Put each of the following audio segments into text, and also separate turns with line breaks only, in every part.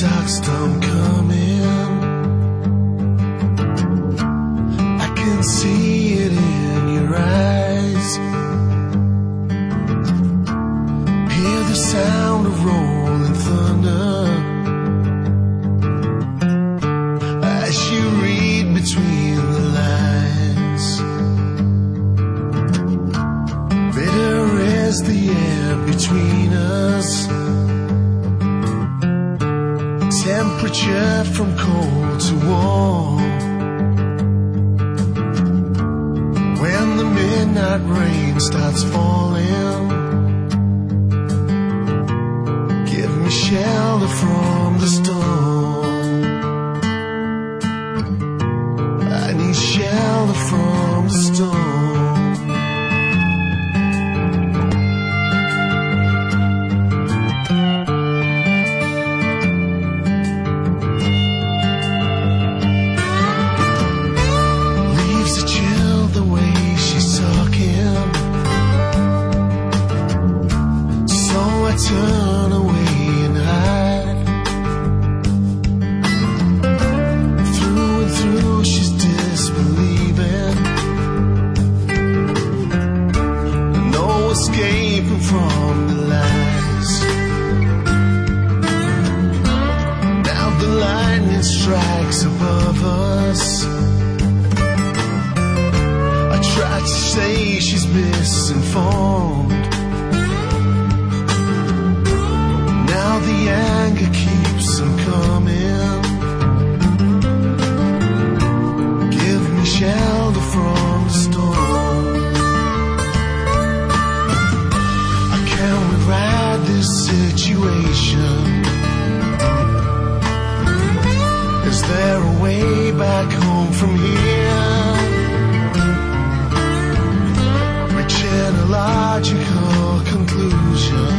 stocks don't come in. I can see it in your eyes. Hear the sound of rolling thunder as you read between the lines. Bitter is the air between us, temperature from cold to warm. When the midnight rain starts falling, give me shelter from the storm. I need shelter from the storm. Turn away and hide. Through and through she's disbelieving. No escaping from the lies. Now the lightning strikes above us. I tried to say she's misinformed. The anger keeps on coming. Give me shelter from the storm. Can we ride this situation? Is there a way back home from here? Reaching a logical conclusion.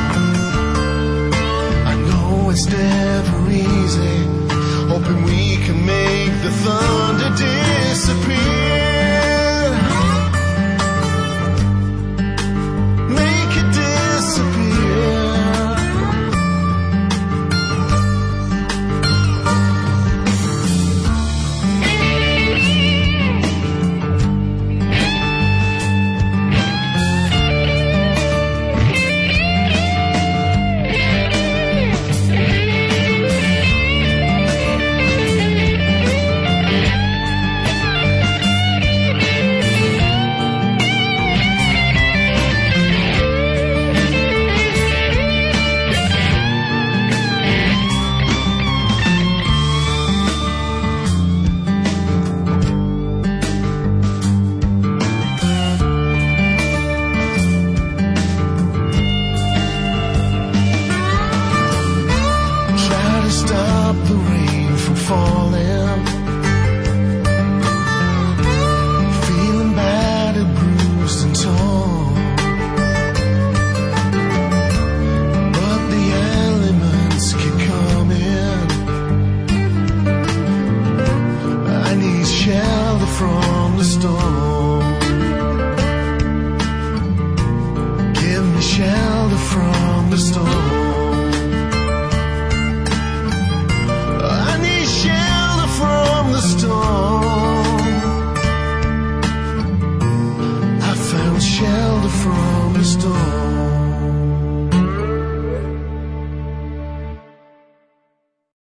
It's never easy, hoping we can make the thunder disappear. Make it disappear. Stop the rain from falling. Feeling battered, bruised and torn, but the elements keep coming. I need shelter from the storm. Give me shelter from the storm. The storm. I found shelter from the storm.